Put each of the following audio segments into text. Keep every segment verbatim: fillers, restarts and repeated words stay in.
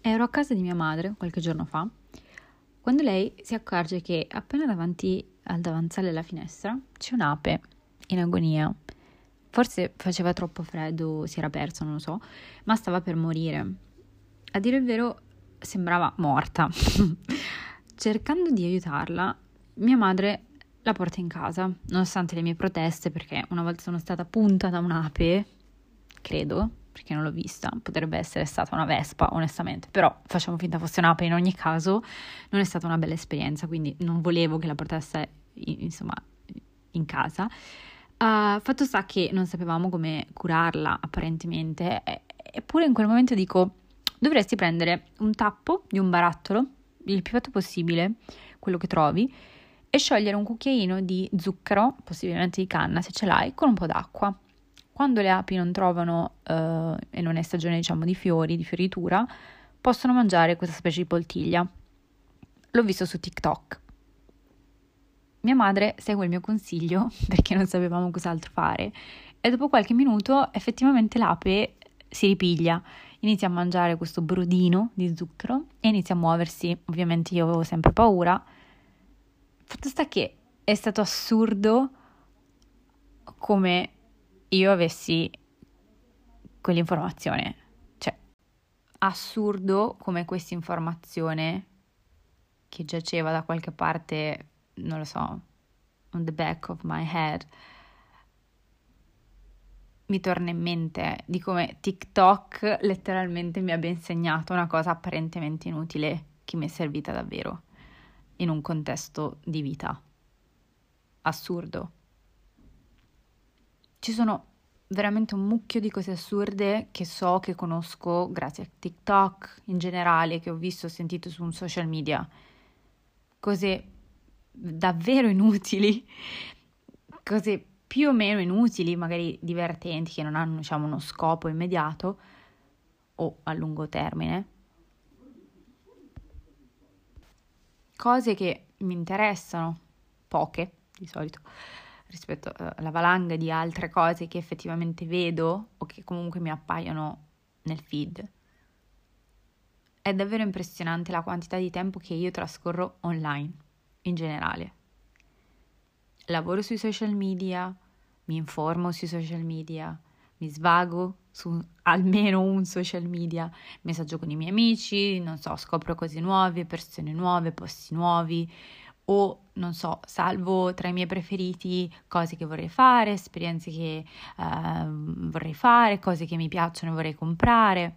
Ero a casa di mia madre qualche giorno fa, quando lei si accorge che appena davanti al davanzale della finestra c'è un'ape in agonia. Forse faceva troppo freddo, si era perso, non lo so, ma stava per morire. A dire il vero, sembrava morta. Cercando di aiutarla, mia madre la porta in casa, nonostante le mie proteste, perché una volta sono stata punta da un'ape, credo, perché non l'ho vista, potrebbe essere stata una vespa, onestamente, però facciamo finta fosse un'ape, in ogni caso non è stata una bella esperienza, quindi non volevo che la portasse, insomma, in casa. Uh, fatto sta che non sapevamo come curarla, apparentemente, eppure in quel momento dico, dovresti prendere un tappo di un barattolo, il più fatto possibile, quello che trovi, e sciogliere un cucchiaino di zucchero, possibilmente di canna se ce l'hai, con un po' d'acqua. Quando le api non trovano, uh, e non è stagione diciamo di fiori, di fioritura, possono mangiare questa specie di poltiglia. L'ho visto su TikTok. Mia madre segue il mio consiglio perché non sapevamo cos'altro fare e dopo qualche minuto effettivamente l'ape si ripiglia, inizia a mangiare questo brodino di zucchero e inizia a muoversi. Ovviamente io avevo sempre paura. Fatto sta che è stato assurdo come io avessi quell'informazione, cioè assurdo come questa informazione che giaceva da qualche parte, non lo so, on the back of my head, mi torna in mente di come TikTok letteralmente mi abbia insegnato una cosa apparentemente inutile che mi è servita davvero in un contesto di vita. Assurdo. Ci sono veramente un mucchio di cose assurde che so, che conosco grazie a TikTok in generale, che ho visto e sentito su un social media. Cose davvero inutili, cose più o meno inutili, magari divertenti, che non hanno, diciamo, uno scopo immediato o a lungo termine. Cose che mi interessano, poche di solito, rispetto alla valanga di altre cose che effettivamente vedo o che comunque mi appaiono nel feed. È davvero impressionante la quantità di tempo che io trascorro online, in generale. Lavoro sui social media, mi informo sui social media, mi svago su almeno un social media, messaggio con i miei amici, non so, scopro cose nuove, persone nuove, posti nuovi, o non so, salvo tra i miei preferiti cose che vorrei fare, esperienze che uh, vorrei fare, cose che mi piacciono e vorrei comprare.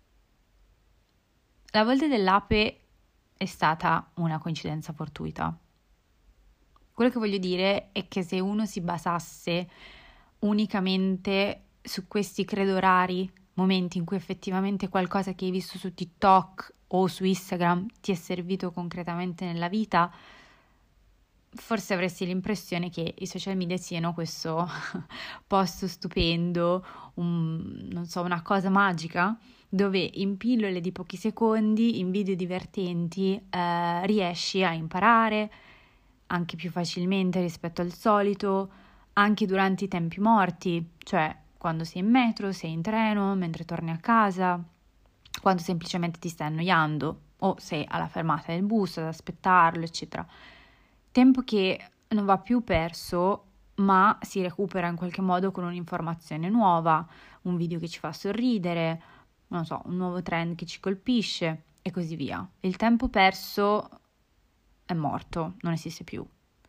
La volta dell'ape è stata una coincidenza fortuita. Quello che voglio dire è che se uno si basasse unicamente su questi credo rari momenti in cui effettivamente qualcosa che hai visto su TikTok o su Instagram ti è servito concretamente nella vita, forse avresti l'impressione che i social media siano questo posto stupendo, un, non so, una cosa magica, dove in pillole di pochi secondi, in video divertenti, eh, riesci a imparare anche più facilmente rispetto al solito, anche durante i tempi morti, cioè quando sei in metro, sei in treno, mentre torni a casa, quando semplicemente ti stai annoiando o sei alla fermata del bus ad aspettarlo, eccetera. Tempo che non va più perso, ma si recupera in qualche modo con un'informazione nuova, un video che ci fa sorridere, non so, un nuovo trend che ci colpisce e così via. Il tempo perso è morto, non esiste più.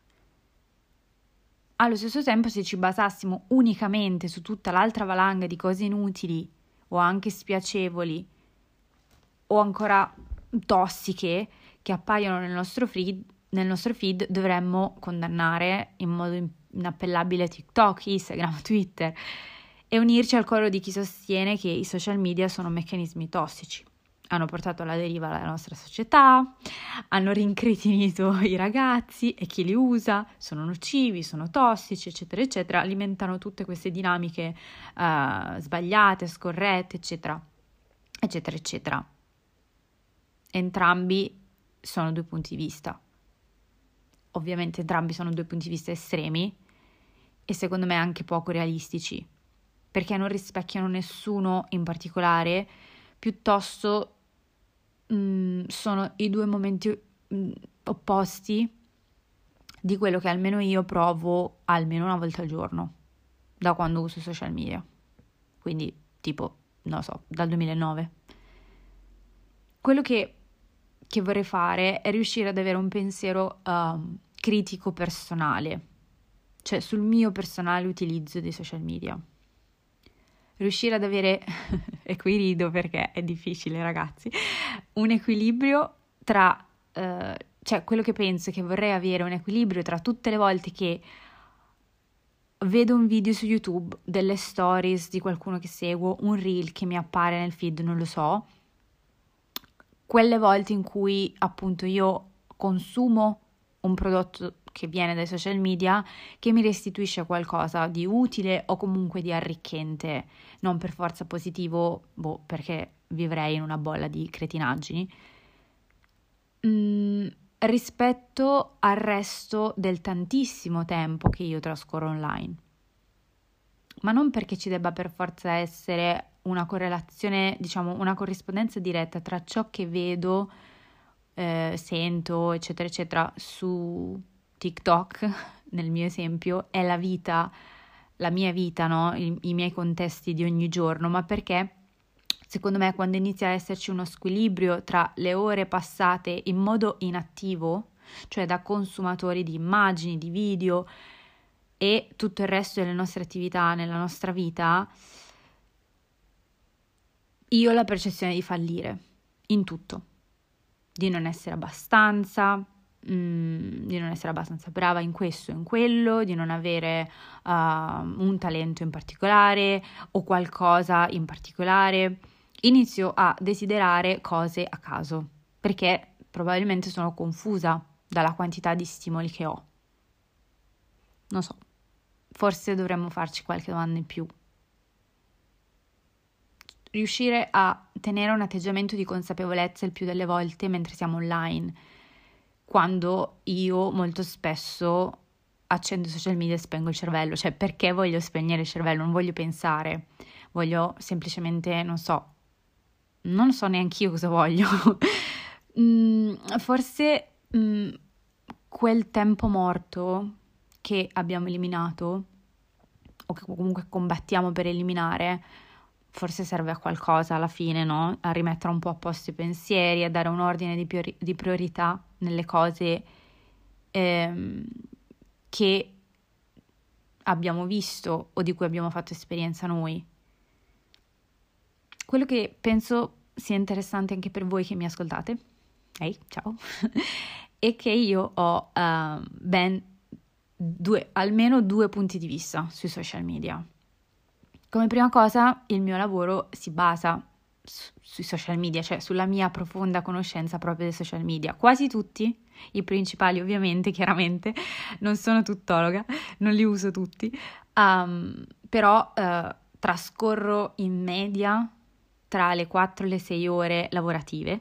Allo stesso tempo, se ci basassimo unicamente su tutta l'altra valanga di cose inutili o anche spiacevoli o ancora tossiche che appaiono nel nostro feed, nel nostro feed dovremmo condannare in modo inappellabile TikTok, Instagram, Twitter e unirci al coro di chi sostiene che i social media sono meccanismi tossici. Hanno portato alla deriva la nostra società, hanno rincretinito i ragazzi e chi li usa, sono nocivi, sono tossici, eccetera, eccetera, alimentano tutte queste dinamiche uh, sbagliate, scorrette, eccetera, eccetera, eccetera. Entrambi sono due punti di vista. Ovviamente entrambi sono due punti di vista estremi e secondo me anche poco realistici, perché non rispecchiano nessuno in particolare, piuttosto mh, sono i due momenti mh, opposti di quello che almeno io provo almeno una volta al giorno da quando uso social media, quindi tipo, non lo so, dal duemilanove. Quello che, che vorrei fare è riuscire ad avere un pensiero um, critico personale, cioè sul mio personale utilizzo dei social media. Riuscire ad avere, e qui rido perché è difficile ragazzi, un equilibrio tra, eh, cioè quello che penso che vorrei avere un equilibrio tra tutte le volte che vedo un video su YouTube, delle stories di qualcuno che seguo, un reel che mi appare nel feed, non lo so, quelle volte in cui appunto io consumo un prodotto che viene dai social media che mi restituisce qualcosa di utile o comunque di arricchente, non per forza positivo, boh, perché vivrei in una bolla di cretinaggini, mm, rispetto al resto del tantissimo tempo che io trascorro online. Ma non perché ci debba per forza essere una correlazione, diciamo, una corrispondenza diretta tra ciò che vedo, eh, sento, eccetera, eccetera, su TikTok, nel mio esempio, è la vita, la mia vita, no? I, i miei contesti di ogni giorno, ma perché secondo me quando inizia a esserci uno squilibrio tra le ore passate in modo inattivo, cioè da consumatori di immagini, di video e tutto il resto delle nostre attività nella nostra vita, io ho la percezione di fallire in tutto, di non essere abbastanza, mm, di non essere abbastanza brava in questo e in quello, di non avere uh, un talento in particolare o qualcosa in particolare. Inizio a desiderare cose a caso, perché probabilmente sono confusa dalla quantità di stimoli che ho. Non so, forse dovremmo farci qualche domanda in più. Riuscire a tenere un atteggiamento di consapevolezza il più delle volte mentre siamo online, quando io molto spesso accendo i social media e spengo il cervello. Cioè, perché voglio spegnere il cervello? Non voglio pensare, voglio semplicemente, non so, non so neanche io cosa voglio. mm, forse mm, quel tempo morto che abbiamo eliminato o che comunque combattiamo per eliminare, forse serve a qualcosa alla fine, no? A rimettere un po' a posto i pensieri, a dare un ordine di, priori- di priorità nelle cose ehm, che abbiamo visto o di cui abbiamo fatto esperienza noi. Quello che penso sia interessante anche per voi che mi ascoltate, ehi, ciao, è che io ho uh, ben due, almeno due punti di vista sui social media. Come prima cosa, il mio lavoro si basa su, sui social media, cioè sulla mia profonda conoscenza proprio dei social media. Quasi tutti, i principali ovviamente, chiaramente, non sono tuttologa, non li uso tutti, um, però uh, trascorro in media tra le quattro e le sei ore lavorative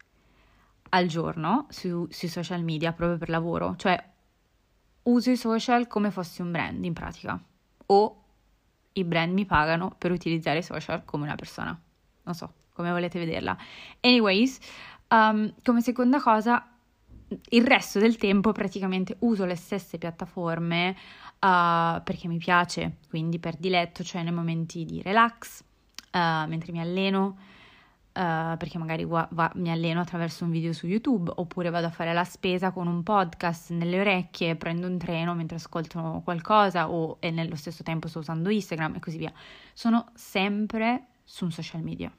al giorno su, sui social media proprio per lavoro, cioè uso i social come fossi un brand in pratica, o i brand mi pagano per utilizzare i social come una persona, non so, come volete vederla. Anyways, um, come seconda cosa, il resto del tempo praticamente uso le stesse piattaforme uh, perché mi piace, quindi per diletto, cioè nei momenti di relax, uh, mentre mi alleno, uh, perché magari va, va, mi alleno attraverso un video su YouTube, oppure vado a fare la spesa con un podcast nelle orecchie, prendo un treno mentre ascolto qualcosa o e nello stesso tempo sto usando Instagram e così via. Sono sempre su un social media.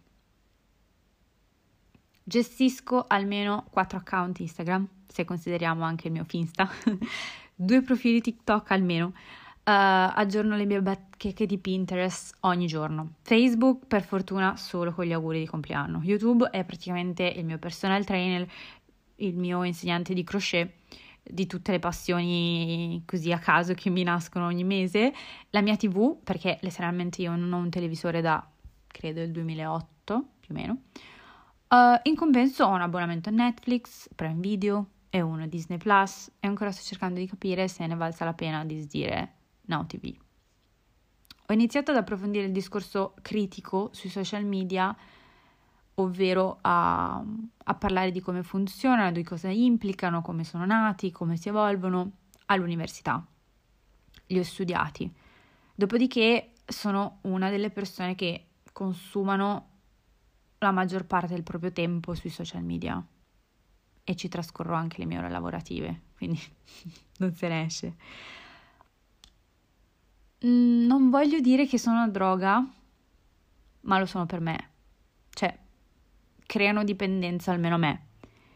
Gestisco almeno quattro account Instagram, se consideriamo anche il mio Finsta, due profili TikTok almeno, uh, aggiorno le mie bacheche di Pinterest ogni giorno. Facebook, per fortuna, solo con gli auguri di compleanno. YouTube è praticamente il mio personal trainer, il mio insegnante di crochet, di tutte le passioni così a caso che mi nascono ogni mese. La mia tivù, perché letteralmente io non ho un televisore da, credo, il duemilaotto, più o meno. Uh, in compenso ho un abbonamento a Netflix, Prime Video e uno a Disney Plus e ancora sto cercando di capire se ne valsa la pena di sdire Now T V. Ho iniziato ad approfondire il discorso critico sui social media ovvero a, a parlare di come funzionano, di cosa implicano, come sono nati, come si evolvono all'università. Li ho studiati. Dopodiché sono una delle persone che consumano la maggior parte del proprio tempo sui social media e ci trascorro anche le mie ore lavorative, quindi non se ne esce. Mm, non voglio dire che sono una droga, ma lo sono per me. Cioè, creano dipendenza, almeno a me.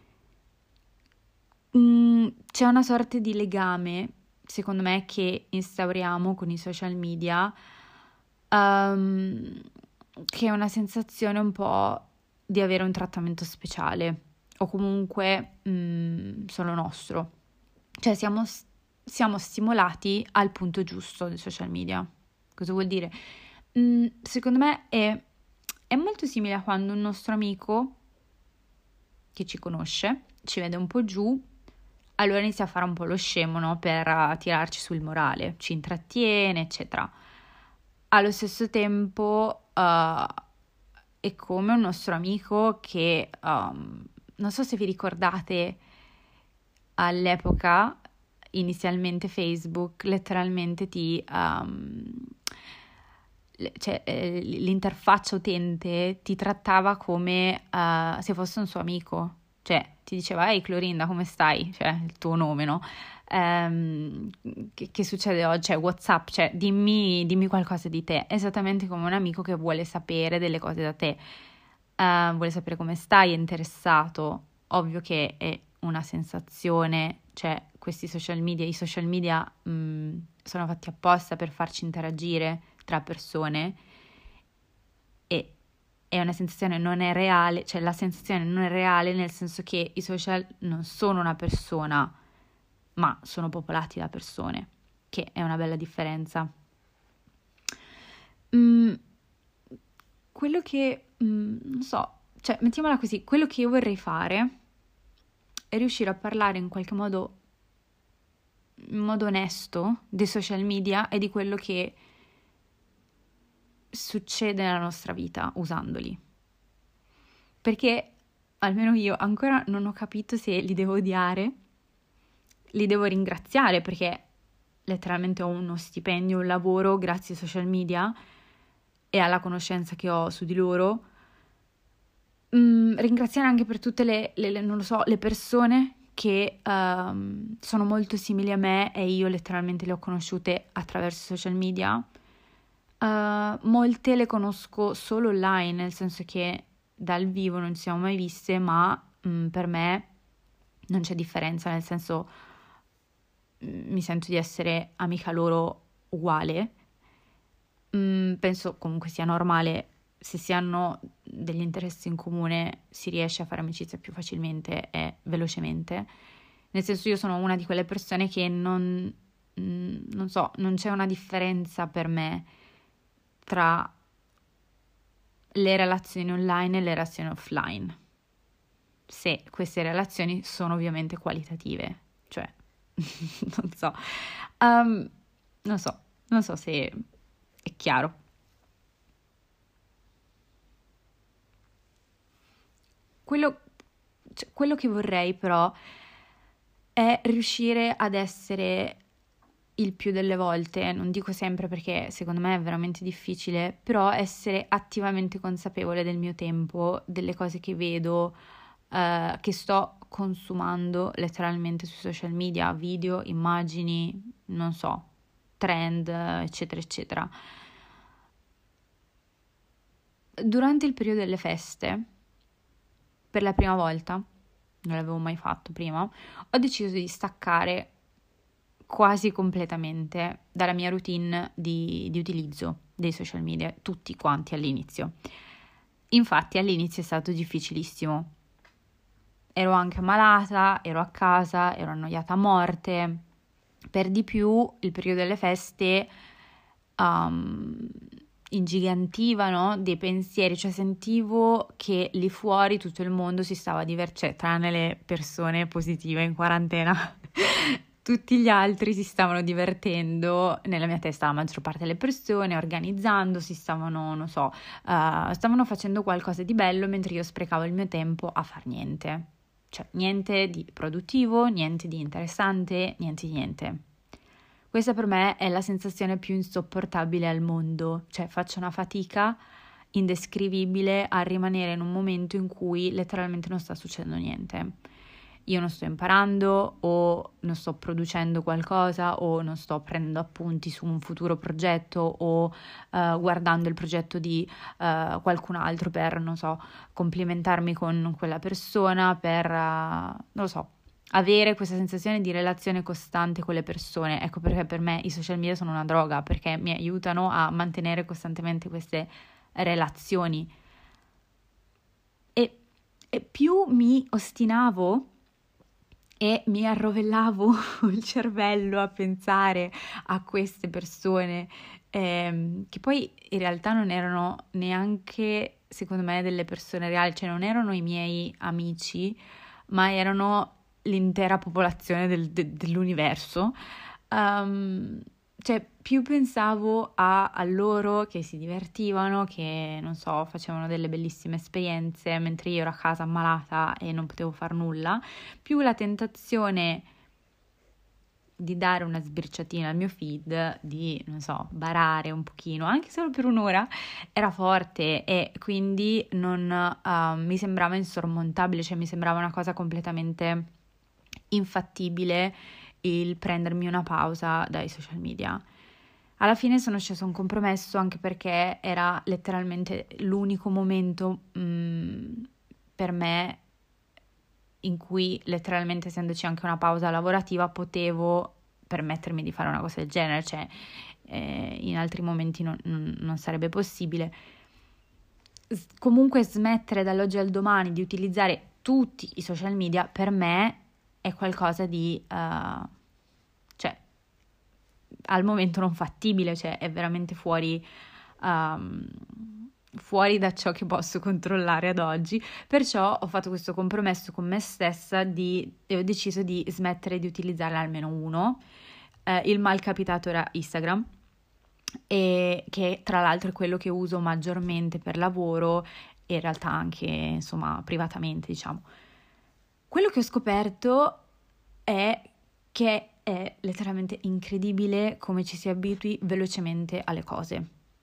Mm, c'è una sorta di legame, secondo me, che instauriamo con i social media, um, che è una sensazione un po' di avere un trattamento speciale, o comunque mm, solo nostro. Cioè siamo, siamo stimolati al punto giusto dei social media. Cosa vuol dire? Mm, secondo me è, è molto simile a quando un nostro amico che ci conosce ci vede un po' giù, allora inizia a fare un po' lo scemo, no? Per uh, tirarci sul morale, ci intrattiene, eccetera. Allo stesso tempo uh, è come un nostro amico che, um, non so se vi ricordate, all'epoca, inizialmente Facebook, letteralmente ti... Um, cioè, eh, l'interfaccia utente ti trattava come uh, se fosse un suo amico. Cioè, ti diceva, ehi Clorinda, come stai? Cioè, il tuo nome, no? Ehm, che, che succede oggi? Cioè, WhatsApp, cioè, dimmi, dimmi qualcosa di te. Esattamente come un amico che vuole sapere delle cose da te. Uh, vuole sapere come stai, è interessato. Ovvio che è una sensazione, cioè, questi social media, i social media mh, sono fatti apposta per farci interagire tra persone e è una sensazione non è reale, cioè la sensazione non è reale nel senso che i social non sono una persona, ma sono popolati da persone, che è una bella differenza. Mm, quello che, mm, non so, cioè mettiamola così, quello che io vorrei fare è riuscire a parlare in qualche modo, in modo onesto dei social media e di quello che succede nella nostra vita usandoli, perché almeno io ancora non ho capito se li devo odiare, li devo ringraziare perché letteralmente ho uno stipendio, un lavoro grazie ai social media e alla conoscenza che ho su di loro. Mm, ringraziare anche per tutte le, le, le non lo so, le persone che um, sono molto simili a me e io letteralmente le ho conosciute attraverso i social media. Uh, molte le conosco solo online, nel senso che dal vivo non ci siamo mai viste, ma mh, per me non c'è differenza, nel senso mh, mi sento di essere amica loro uguale. Mh, penso comunque sia normale, se si hanno degli interessi in comune si riesce a fare amicizia più facilmente e velocemente. Nel senso, io sono una di quelle persone che non, mh, non so, non c'è una differenza per me tra le relazioni online e le relazioni offline, se queste relazioni sono ovviamente qualitative, cioè non so, um, non so, non so se è chiaro. Quello, cioè, quello che vorrei però è riuscire ad essere il più delle volte, non dico sempre perché secondo me è veramente difficile, però essere attivamente consapevole del mio tempo, delle cose che vedo, eh, che sto consumando letteralmente sui social media, video, immagini, non so, trend, eccetera, eccetera. Durante il periodo delle feste, per la prima volta, non l'avevo mai fatto prima, ho deciso di staccare quasi completamente dalla mia routine di, di utilizzo dei social media, tutti quanti all'inizio. Infatti all'inizio è stato difficilissimo. Ero anche ammalata, ero a casa, ero annoiata a morte. Per di più il periodo delle feste um, ingigantivano dei pensieri, cioè sentivo che lì fuori tutto il mondo si stava divertendo, cioè, tranne le persone positive in quarantena. tutti gli altri si stavano divertendo, nella mia testa la maggior parte delle persone, organizzando, si stavano, non so, uh, stavano facendo qualcosa di bello mentre io sprecavo il mio tempo a far niente. Cioè niente di produttivo, niente di interessante, niente di niente. Questa per me è la sensazione più insopportabile al mondo, cioè faccio una fatica indescrivibile a rimanere in un momento in cui letteralmente non sta succedendo niente. Io non sto imparando o non sto producendo qualcosa o non sto prendendo appunti su un futuro progetto o uh, guardando il progetto di uh, qualcun altro per, non so, complimentarmi con quella persona, per, uh, non lo so, avere questa sensazione di relazione costante con le persone. Ecco perché per me i social media sono una droga, perché mi aiutano a mantenere costantemente queste relazioni. E, e più mi ostinavo e mi arrovellavo il cervello a pensare a queste persone ehm, che poi in realtà non erano neanche, secondo me, delle persone reali, cioè non erano i miei amici, ma erano l'intera popolazione del, de, dell'universo. Um, cioè più pensavo a, a loro che si divertivano, che non so, facevano delle bellissime esperienze mentre io ero a casa ammalata e non potevo far nulla, più la tentazione di dare una sbirciatina al mio feed, di, non so, barare un pochino, anche solo per un'ora, era forte e quindi non uh, mi sembrava insormontabile, cioè mi sembrava una cosa completamente infattibile il prendermi una pausa dai social media. Alla fine sono sceso a un compromesso, anche perché era letteralmente l'unico momento mh, per me in cui, letteralmente, essendoci anche una pausa lavorativa, potevo permettermi di fare una cosa del genere, cioè eh, in altri momenti non, non, non sarebbe possibile. S- comunque smettere dall'oggi al domani di utilizzare tutti i social media per me è qualcosa di uh, cioè al momento non fattibile, cioè è veramente fuori um, fuori da ciò che posso controllare ad oggi. Perciò ho fatto questo compromesso con me stessa di, e ho deciso di smettere di utilizzare almeno uno. Eh, il mal capitato era Instagram, e che tra l'altro è quello che uso maggiormente per lavoro e in realtà anche, insomma, privatamente, diciamo. Quello che ho scoperto è che è letteralmente incredibile come ci si abitui velocemente alle cose.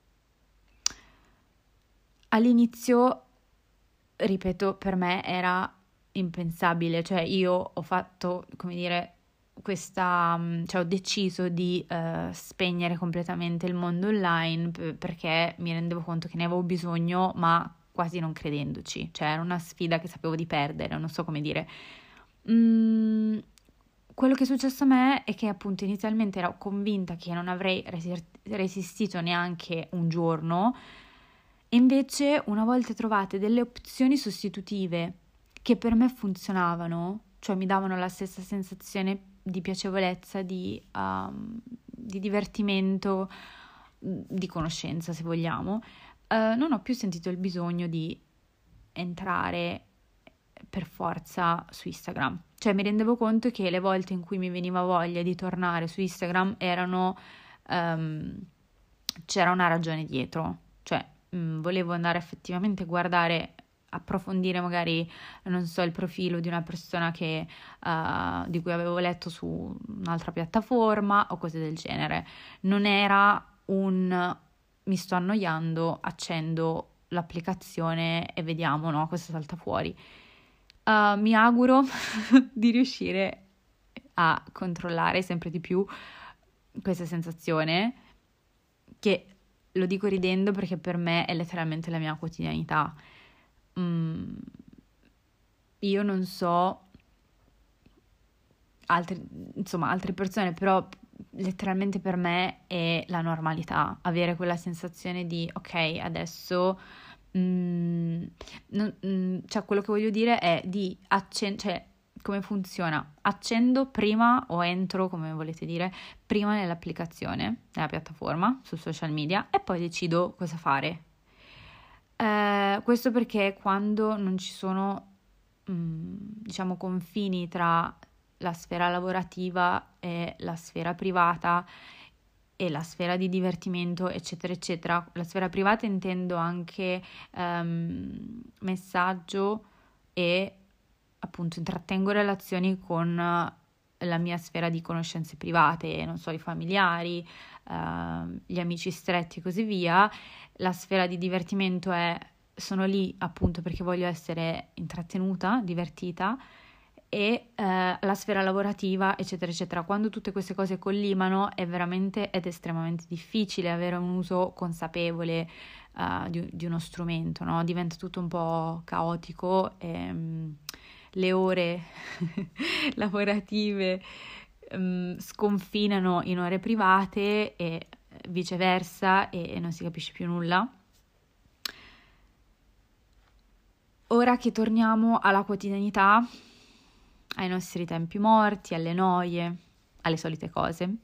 All'inizio, ripeto, per me era impensabile, cioè io ho fatto, come dire, questa, cioè ho deciso di uh, spegnere completamente il mondo online p- perché mi rendevo conto che ne avevo bisogno, ma quasi non credendoci, cioè era una sfida che sapevo di perdere, non so come dire. Mm, quello che è successo a me è che appunto inizialmente ero convinta che non avrei resi- resistito neanche un giorno, e invece una volta trovate delle opzioni sostitutive che per me funzionavano, cioè mi davano la stessa sensazione di piacevolezza, di, um, di divertimento, di conoscenza se vogliamo, uh, non ho più sentito il bisogno di entrare per forza su Instagram. Cioè mi rendevo conto che le volte in cui mi veniva voglia di tornare su Instagram erano um, c'era una ragione dietro, cioè mh, volevo andare effettivamente a guardare, approfondire magari, non so, il profilo di una persona che, uh, di cui avevo letto su un'altra piattaforma o cose del genere. Non era un mi sto annoiando, accendo l'applicazione e vediamo, no, cosa salta fuori. Uh, mi auguro di riuscire a controllare sempre di più questa sensazione, che lo dico ridendo perché per me è letteralmente la mia quotidianità. Mm, io non so altre, insomma, altre persone, però letteralmente per me è la normalità, avere quella sensazione di ok, adesso mm, non, mm, cioè quello che voglio dire è di accendere, cioè come funziona? Accendo prima o entro, come volete dire, prima nell'applicazione, nella piattaforma, sul social media, e poi decido cosa fare. Eh, questo perché quando non ci sono, mh, diciamo, confini tra la sfera lavorativa e la sfera privata e la sfera di divertimento, eccetera, eccetera. La sfera privata intendo anche um, messaggio e appunto intrattengo relazioni con la mia sfera di conoscenze private, non so, i familiari, uh, gli amici stretti e così via. La sfera di divertimento è, sono lì appunto perché voglio essere intrattenuta, divertita, e eh, la sfera lavorativa, eccetera, eccetera. Quando tutte queste cose collimano è veramente ed estremamente difficile avere un uso consapevole uh, di, di uno strumento, no? Diventa tutto un po' caotico e um, le ore lavorative um, sconfinano in ore private e viceversa e, e non si capisce più nulla. Ora che torniamo alla quotidianità, ai nostri tempi morti, alle noie, alle solite cose,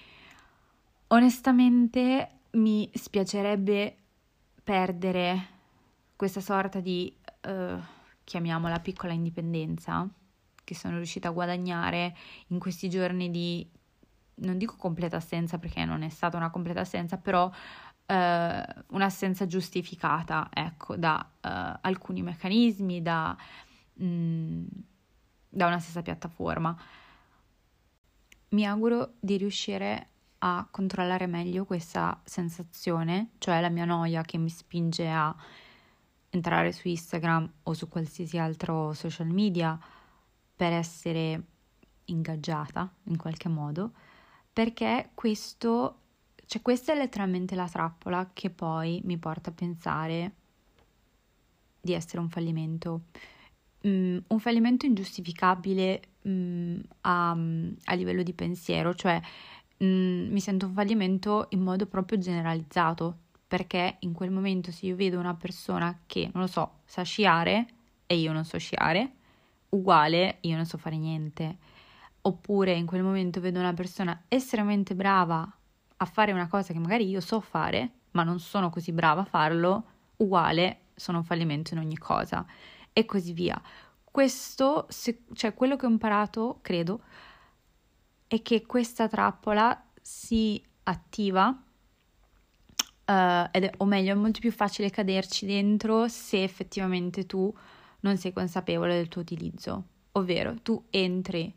onestamente mi spiacerebbe perdere questa sorta di, uh, chiamiamola piccola indipendenza, che sono riuscita a guadagnare in questi giorni di, non dico completa assenza perché non è stata una completa assenza, però uh, un'assenza giustificata, ecco, da uh, alcuni meccanismi, da... Mm, da una stessa piattaforma. Mi auguro di riuscire a controllare meglio questa sensazione, cioè la mia noia che mi spinge a entrare su Instagram o su qualsiasi altro social media per essere ingaggiata in qualche modo, perché questo, cioè questa è letteralmente la trappola che poi mi porta a pensare di essere un fallimento. Um, un fallimento ingiustificabile um, a, a livello di pensiero, cioè um, mi sento un fallimento in modo proprio generalizzato, perché in quel momento se io vedo una persona che, non lo so, sa sciare e io non so sciare, uguale io non so fare niente. Oppure in quel momento vedo una persona estremamente brava a fare una cosa che magari io so fare, ma non sono così brava a farlo, uguale sono un fallimento in ogni cosa. E così via. Questo, se, cioè quello che ho imparato, credo, è che questa trappola si attiva, uh, ed è, o meglio, è molto più facile caderci dentro se effettivamente tu non sei consapevole del tuo utilizzo. Ovvero, tu entri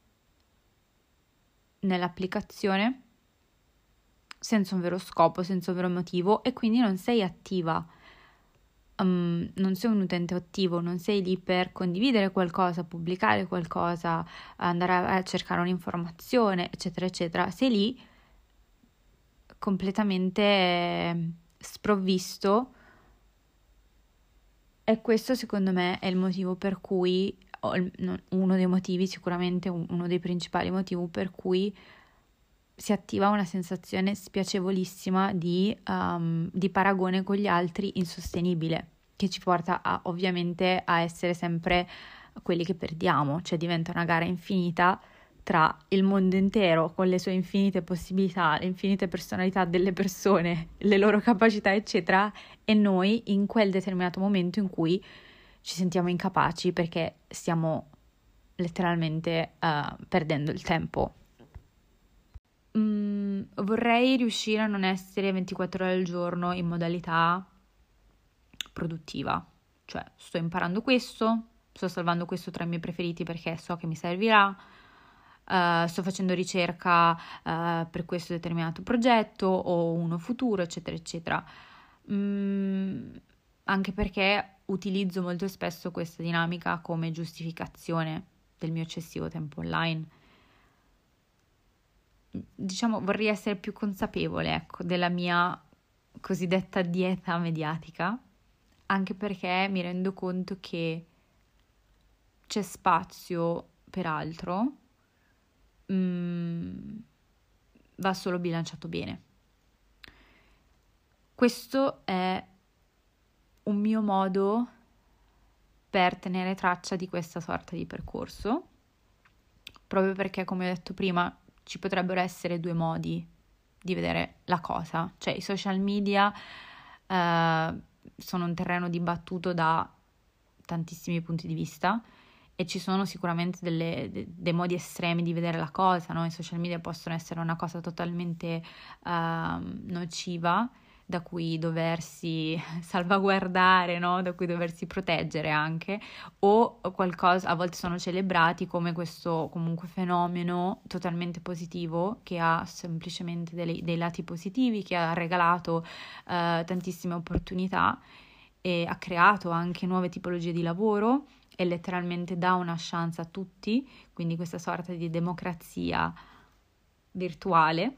nell'applicazione senza un vero scopo, senza un vero motivo e quindi non sei attiva. Um, non sei un utente attivo, non sei lì per condividere qualcosa, pubblicare qualcosa, andare a, a cercare un'informazione, eccetera, eccetera. Sei lì completamente sprovvisto e questo secondo me è il motivo per cui, uno dei motivi sicuramente, uno dei principali motivi per cui si attiva una sensazione spiacevolissima di, um, di paragone con gli altri insostenibile, che ci porta a, ovviamente a essere sempre quelli che perdiamo, cioè diventa una gara infinita tra il mondo intero con le sue infinite possibilità, le infinite personalità delle persone, le loro capacità eccetera, e noi in quel determinato momento in cui ci sentiamo incapaci perché stiamo letteralmente uh, perdendo il tempo. Mm, vorrei riuscire a non essere ventiquattro ore al giorno in modalità produttiva, cioè sto imparando questo, sto salvando questo tra i miei preferiti perché so che mi servirà, uh, sto facendo ricerca uh, per questo determinato progetto o uno futuro, eccetera, eccetera. Mm, anche perché utilizzo molto spesso questa dinamica come giustificazione del mio eccessivo tempo online. Diciamo, vorrei essere più consapevole, ecco, della mia cosiddetta dieta mediatica, anche perché mi rendo conto che c'è spazio per altro, mm, va solo bilanciato bene. Questo è un mio modo per tenere traccia di questa sorta di percorso, proprio perché, come ho detto prima, ci potrebbero essere due modi di vedere la cosa, cioè i social media eh, sono un terreno dibattuto da tantissimi punti di vista e ci sono sicuramente delle- de- dei modi estremi di vedere la cosa, no? I social media possono essere una cosa totalmente ehm, nociva, da cui doversi salvaguardare, no? Da cui doversi proteggere anche, o qualcosa, a volte sono celebrati come questo comunque fenomeno totalmente positivo che ha semplicemente dei, dei lati positivi, che ha regalato eh, tantissime opportunità e ha creato anche nuove tipologie di lavoro e letteralmente dà una chance a tutti, quindi questa sorta di democrazia virtuale.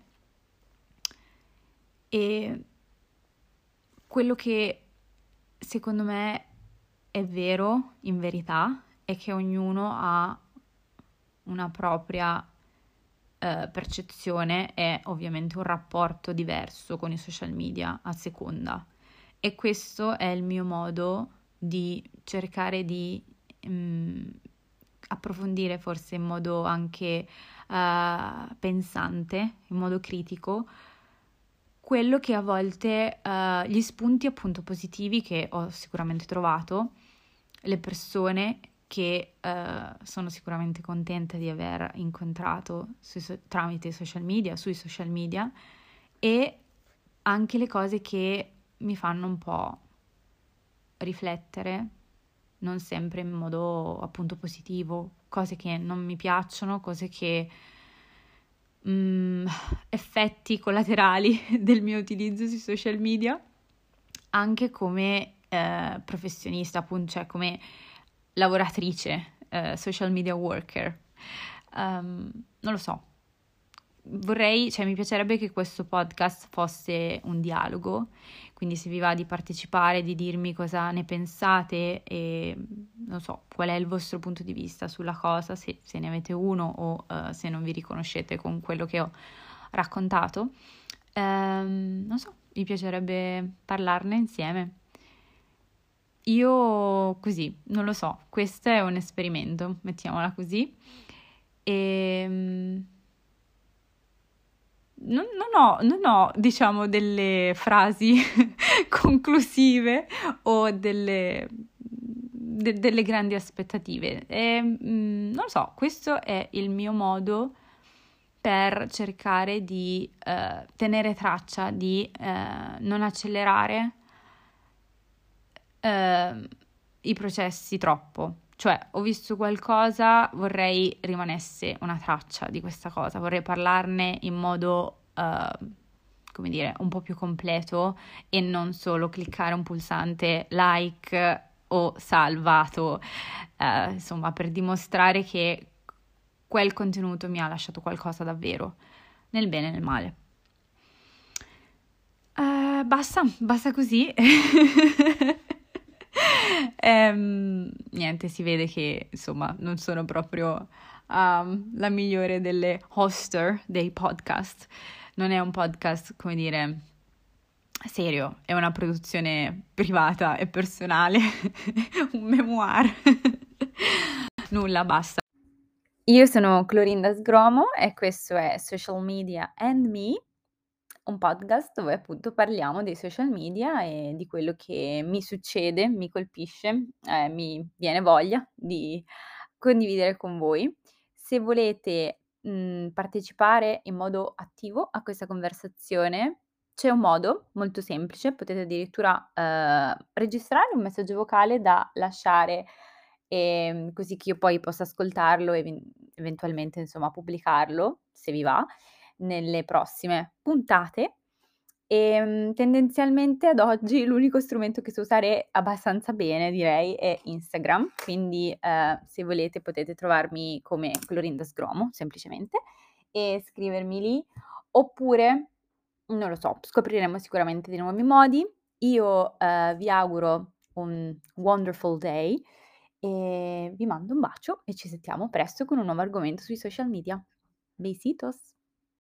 E quello che secondo me è vero, in verità, è che ognuno ha una propria eh, percezione e ovviamente un rapporto diverso con i social media a seconda. E questo è il mio modo di cercare di mm, approfondire forse in modo anche uh, pensante, in modo critico, quello che a volte uh, gli spunti appunto positivi che ho sicuramente trovato, le persone che uh, sono sicuramente contenta di aver incontrato sui, tramite i social media, sui social media, e anche le cose che mi fanno un po' riflettere, non sempre in modo appunto positivo, cose che non mi piacciono, cose che mm, effetti collaterali del mio utilizzo sui social media, anche come eh, professionista, appunto, cioè come lavoratrice, eh, social media worker. Um, non lo so. Vorrei, cioè mi piacerebbe che questo podcast fosse un dialogo, quindi se vi va di partecipare, di dirmi cosa ne pensate e non so qual è il vostro punto di vista sulla cosa, se, se ne avete uno o uh, se non vi riconoscete con quello che ho raccontato, ehm, non so, mi piacerebbe parlarne insieme. Io così, non lo so, questo è un esperimento, mettiamola così. E non, non ho, non ho, diciamo, delle frasi conclusive o delle, de- delle grandi aspettative. E, mm, non lo so, questo è il mio modo per cercare di eh, tenere traccia, di eh, non accelerare eh, i processi troppo. Cioè, ho visto qualcosa, vorrei rimanesse una traccia di questa cosa, vorrei parlarne in modo, eh, come dire, un po' più completo e non solo cliccare un pulsante like o salvato, eh, insomma, per dimostrare che quel contenuto mi ha lasciato qualcosa davvero, nel bene e nel male. Uh, basta, basta così. Ehm, niente, si vede che insomma non sono proprio um, la migliore delle hoster dei podcast. Non è un podcast, come dire, serio, è una produzione privata e personale, un memoir. Nulla, basta. Io sono Clorinda Sgromo e questo è Social Media and Me, un podcast dove appunto parliamo dei social media e di quello che mi succede, mi colpisce, eh, mi viene voglia di condividere con voi. Se volete mh, partecipare in modo attivo a questa conversazione, c'è un modo molto semplice, potete addirittura eh, registrare un messaggio vocale da lasciare ehm, così che io poi possa ascoltarlo e even- eventualmente insomma pubblicarlo, se vi va, nelle prossime puntate. Ehm, tendenzialmente ad oggi l'unico strumento che so usare abbastanza bene, direi, è Instagram, quindi eh, se volete potete trovarmi come Clorinda Sgromo, semplicemente, e scrivermi lì, oppure, non lo so, scopriremo sicuramente dei nuovi modi. Io eh, vi auguro un wonderful day e vi mando un bacio e ci sentiamo presto con un nuovo argomento sui social media. Besitos!